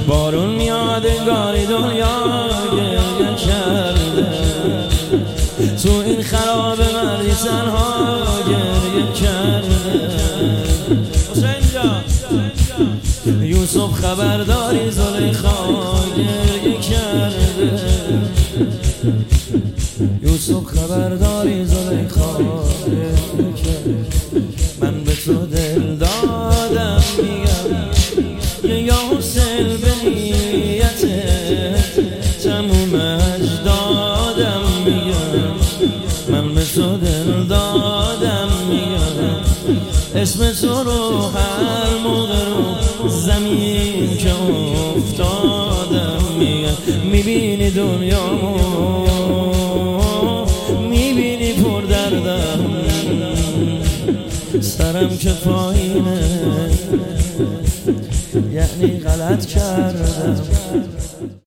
بارون میاد انگاری دنیا گریه کرده، تو این خراب مردی تنها گریه کرده. حسین جان یوسف خبرداری زلیخا گریه کرده، یوسف خبرداری زلیخا گریه کرده. من به تو دل دادم میگم یا حسین به نیته تموم اجدادم میگم، من به تو دل دادم میگم اسم تو رو هر موقع رو زمین که افتادم میگم. میبینی دنیامو میبینی پر دردم، سرم که پایینه یعنی غلط کردم.